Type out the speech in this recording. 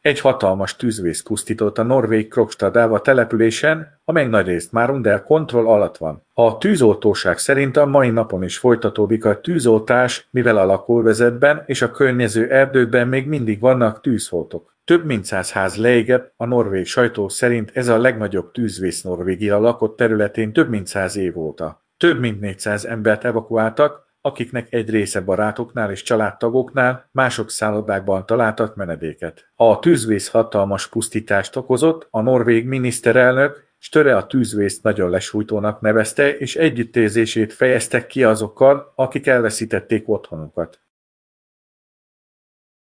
Egy hatalmas tűzvész pusztított a norvég Krokstadelva településen, amely nagyrészt már under kontroll alatt van. A tűzoltóság szerint a mai napon is folytatódik a tűzoltás, mivel a lakóövezetben és a környező erdőkben még mindig vannak tűzfoltok. Több mint 100 ház leégett, a norvég sajtó szerint ez a legnagyobb tűzvész Norvégia lakott területén több mint 100 év óta. Több mint 400 embert evakuáltak, akiknek egy része barátoknál és családtagoknál, mások szállodákban találtak menedéket. A tűzvész hatalmas pusztítást okozott, a norvég miniszterelnök Störe a tűzvészt nagyon lesújtónak nevezte, és együttérzését fejezte ki azokkal, akik elveszítették otthonukat.